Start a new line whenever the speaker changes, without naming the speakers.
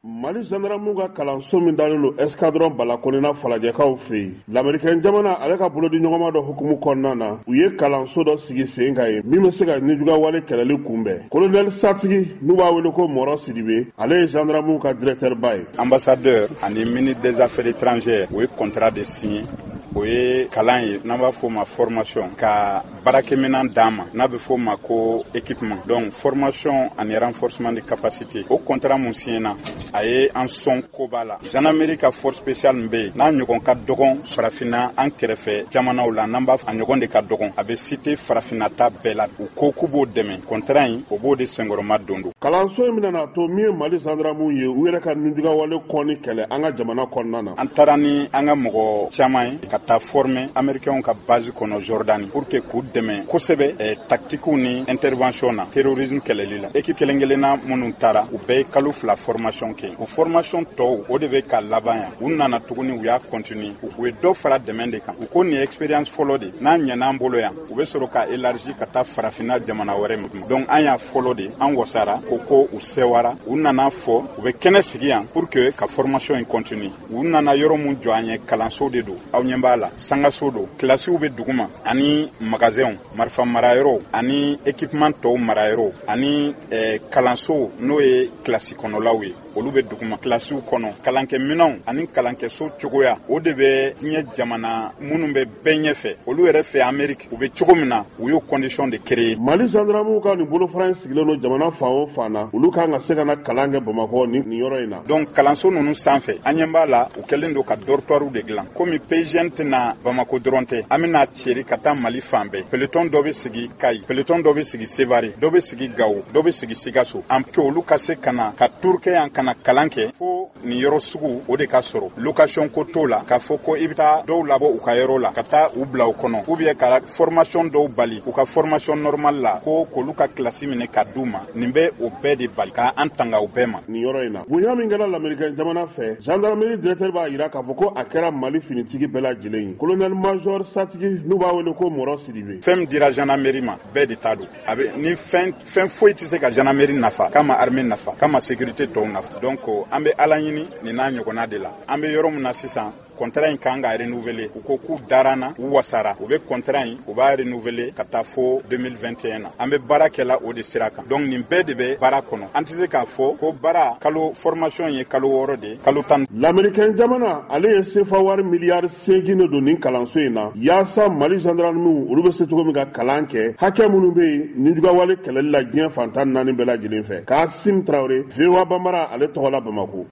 Mali gendarmew ka kalanso min dalen don escadron balakonina falajɛkaw fɛ yen l'américain jamana ale ka bolodi ɲɔgɔnma dɔ hukumu kɔnɔna na u ye kalanso dɔ sigi sen kan ye min bɛ se ka nijuguwale kɛlɛli kunbɛn. Colonel Satigi n'u b'a wele ko Mɔrɔ Sidibe ale ye gendarmew ka directeur ba ye.
Ambassadeur ani ministre des affaires étrangères o ye contrat de signé o ye kalan ye n'an b'a fɔ ma formation ka baarakɛminɛn d'an ma n'a bɛ fɔ ma ko équipement donc formation ani renforcement de capacité o contrat mun signé a ye an sɔn koba la. Gendarmerie ka force spéciale min bɛ yen n'a ɲɔgɔn ka dɔgɔn farafinna an kɛrɛfɛ jamanaw la n'an b'a fɔ a ɲɔgɔn de ka dɔgɔn a bɛ cité farafinna ta bɛɛ la u ko k'u b'o dɛmɛ contrat in o b'o de senkɔrɔma don don.
Kalanso in bɛna to min ye Mali gendarmew ye u yɛrɛ ka nijuguwale kɔni kɛlɛ an ka jamana kɔnɔna na.
An taara ni an ka mɔgɔ caman ye ka taa former américains ka base kɔnɔ Jordanie pour que k'u dɛmɛ kosɛbɛ tactiques ni intervention na terrorisme kɛlɛli la. Équipe kelen-kelenna minnu taara u bɛɛ ye kalo 2 formation kɛ. O formation tɔw o de bɛ ka laban yan. U nana tuguni u y'a continuer. U ye dɔ fara dɛmɛ de kan. U ko nin ye expérience fɔlɔ de. N'a ɲɛna an bolo yan u bɛ sɔrɔ ka élargi ka taa farafinna jamana wɛrɛ min. Donc an y'a fɔlɔ de an wasara ko u sewara u nana fɔ u bɛ kɛnɛ sigi yan pour que ka formation in continue. U nana yɔrɔ mun jɔ an ye kalanso de don. Aw ɲɛ b'a la. Sangaso do kilasiw bɛ duguma ani magasinw marifa marayɔrɔ ani équipement tɔw marayɔrɔ ani kalanso n'o ye kilasi kɔnɔlaw ye olu bɛ duguma kilasiw kɔnɔ kalankɛminɛnw ani kalankɛso cogoya o de bɛ ɲɛ jamana minnu bɛ bɛɛ ɲɛfɛ olu yɛrɛ fɛ Amérique u bɛ cogo min na u y'o condition de créer.
Mali gendarmew ka nin bolofara in sigilen don jamana fan o fan na olu kan ka se ka na kalan kɛ Bamakɔ nin yɔrɔ in na.
Donc kalanso ninnu sanfɛ an ɲɛ b'a la u kɛlen don ka dortoirs de dilan komi PGN tɛna Bamakɔ dɔrɔn tɛ an bɛna cɛri ka taa Mali fan bɛɛ peloton dɔ bɛ sigi Kayi peloton dɔ bɛ sigi Sevare dɔ bɛ sigi Gao dɔ bɛ sigi Sikaso an que olu ka se ka na ka turkɛ yan kana kalan kɛ fo nin yɔrɔ sugu o de ka sɔrɔ location ko t'o la k'a fɔ ko i bɛ taa dɔw labɔ u ka yɔrɔ la ka taa u bila u kɔnɔ ou bien ka formation dɔw bali u ka formation normale la ko k'olu ka kilasi minɛ ka d'u ma nin bɛ o bɛɛ de bali ka an tanga u bɛɛ ma
nin yɔrɔ in na. Bonya min kɛra l'américain jamana fɛ gendarmerie directeur b'a jira k'a fɔ ko a kɛra Mali finitigi bɛɛ lajɛlen ye. Colonel Major Satigi n'u b'a wele ko Mɔrɔ Sidibe.
Fɛn min dira gendarmerie ma bɛɛ de ta don a bɛ ni fɛn foyi tɛ se ka gendarmerie nafa k'a ma armée nafa k'a ma sécurité tɔw nafa donc an bɛ Ala ɲini nin n'a ɲɔgɔnna de la an bɛ yɔrɔ min na sisan contrat in kan ka renouveler u ko k'u darana u wasara u bɛ contrat in u b'a renouveler ka taa fo 2021 na an bɛ baara kɛla o de sira kan donc nin bɛɛ de bɛ baara kɔnɔ an tɛ se k'a fɔ ko baara kalo formation ye kalo 6 de kalo 10.
L'américain jamana ale ye sefa wari miliyari 8 de don nin kalanso in na yaasa Mali gendarmew olu bɛ se cogo min ka kalan kɛ hakɛ minnu bɛ yen nijuguwale kɛlɛli la diɲɛ fantan 4 bɛɛ lajɛlen fɛ. Kasim Traoré VOA Bambara ale tɔgɔ la Bamakɔ.